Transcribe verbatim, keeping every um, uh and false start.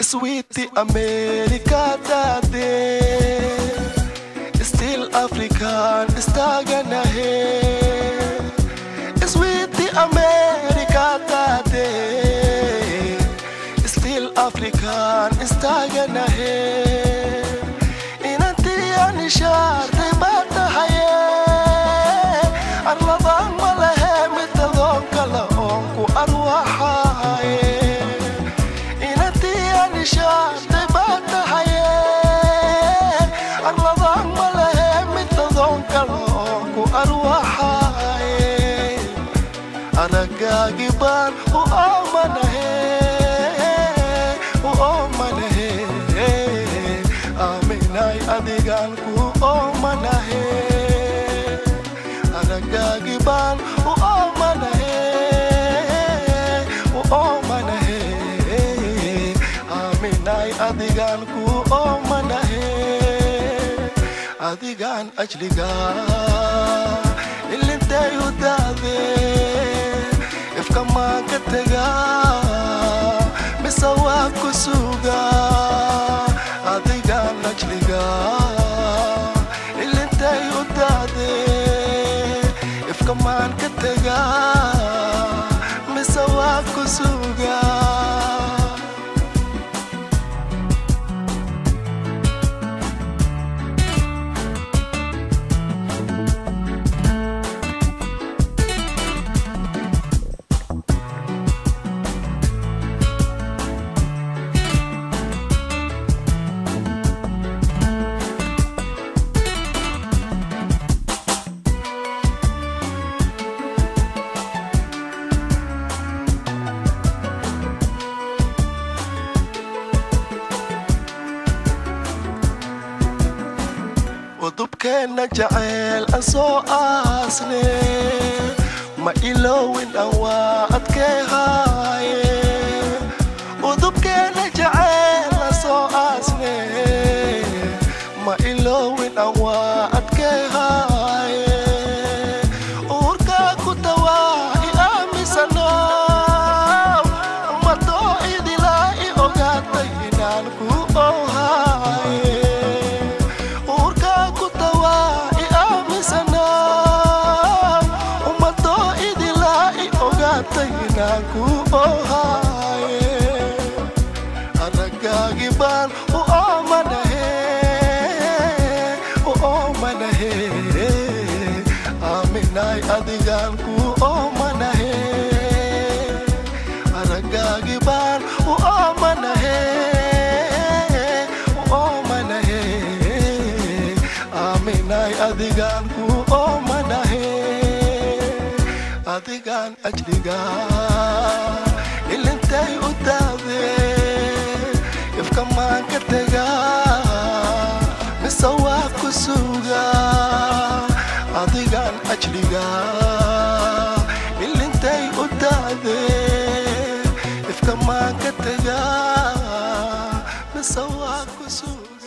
Sweetie America daddy, still African istagana he. Sweetie America daddy, still African istagana he. Inanti anishar tibata haye, arladang malahe mitadong kalaong ku arwaha haye. Nishar tibata haye, arladang malahe mitadong kalaong ku arwaha haye. Aragagiban u amanahe, u amanahe, aminay adigan ku amanahe. Aragagiban u amanahe, u amanahe, aminay adigan ku amanahe. Adigan ajliga ilintay udade, ifka magataga misawa kusuga. Adigan ajliga ilintay udade, ifka magataga misawa kusuga. Udubkeena jacayl aan soo aasne, ma ilowin aan waa adkay haaye. Udubkeena jacayl aan soo aasne, ma ilowin aan waa adkay haaye. Uurka ku tawaa i aamisanaw, matoo idilaa i ogaatay inaan ku ohaaye. Ku ohaye, aragagiban u amanahe, u amanahe, aminay adigan ku amanahe. Aragagiban u amanahe, u amanahe, aminay adigan ku amanahe. Adigan ajliga ilintay udade, ifka magataga misawa kusuga. Adigan ajliga ilintay udade, ifka magataga misawa kusuga.